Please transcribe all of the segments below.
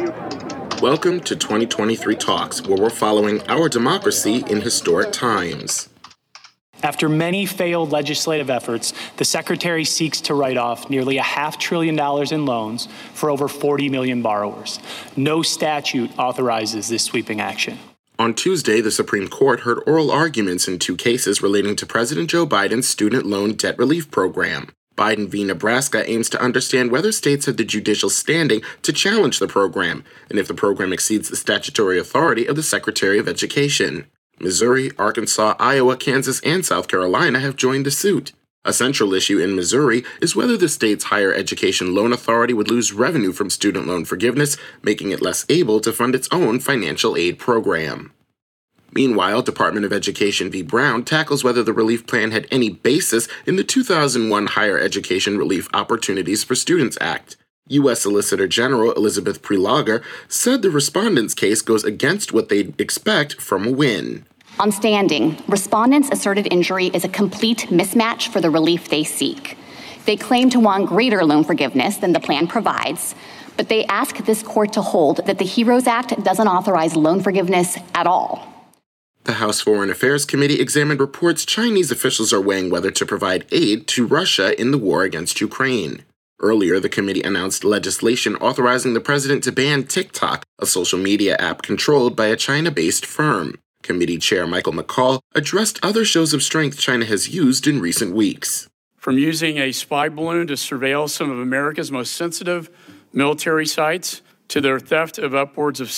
Welcome to 2023 Talks, where we're following our democracy in historic times. After many failed legislative efforts, the Secretary seeks to write off nearly $500 billion in loans for over 40 million borrowers. No statute authorizes this sweeping action. On Tuesday, the Supreme Court heard oral arguments in two cases relating to President Joe Biden's student loan debt relief program. Biden v. Nebraska aims to understand whether states have the judicial standing to challenge the program, and if the program exceeds the statutory authority of the Secretary of Education. Missouri, Arkansas, Iowa, Kansas, and South Carolina have joined the suit. A central issue in Missouri is whether the state's higher education loan authority would lose revenue from student loan forgiveness, making it less able to fund its own financial aid program. Meanwhile, Department of Education v. Brown tackles whether the relief plan had any basis in the 2001 Higher Education Relief Opportunities for Students Act. U.S. Solicitor General Elizabeth Prelogar said the respondents' case goes against what they'd expect from a win. On standing, respondents' asserted injury is a complete mismatch for the relief they seek. They claim to want greater loan forgiveness than the plan provides, but they ask this court to hold that the HEROES Act doesn't authorize loan forgiveness at all. The House Foreign Affairs Committee examined reports Chinese officials are weighing whether to provide aid to Russia in the war against Ukraine. Earlier, the committee announced legislation authorizing the president to ban TikTok, a social media app controlled by a China-based firm. Committee Chair Michael McCaul addressed other shows of strength China has used in recent weeks. From using a spy balloon to surveil some of America's most sensitive military sites, to their theft of upwards of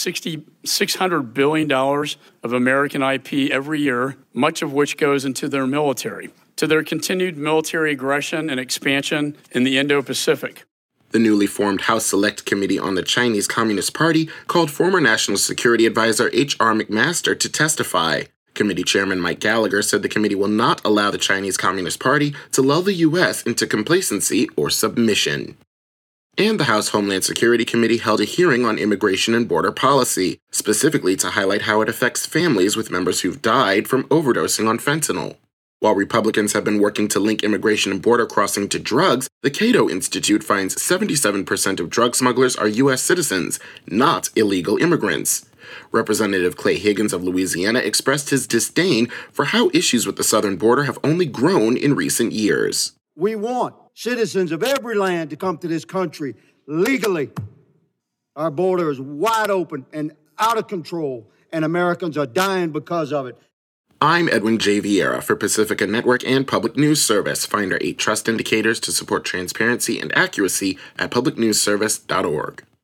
$600 billion of American IP every year, much of which goes into their military, to their continued military aggression and expansion in the Indo-Pacific. The newly formed House Select Committee on the Chinese Communist Party called former National Security Advisor H.R. McMaster to testify. Committee Chairman Mike Gallagher said the committee will not allow the Chinese Communist Party to lull the U.S. into complacency or submission. And the House Homeland Security Committee held a hearing on immigration and border policy, specifically to highlight how it affects families with members who've died from overdosing on fentanyl. While Republicans have been working to link immigration and border crossing to drugs, the Cato Institute finds 77% of drug smugglers are U.S. citizens, not illegal immigrants. Representative Clay Higgins of Louisiana expressed his disdain for how issues with the southern border have only grown in recent years. We want citizens of every land to come to this country legally. Our border is wide open and out of control, and Americans are dying because of it. I'm Edwin J. Vieira for Pacifica Network and Public News Service. Find our 8 trust indicators to support transparency and accuracy at publicnewsservice.org.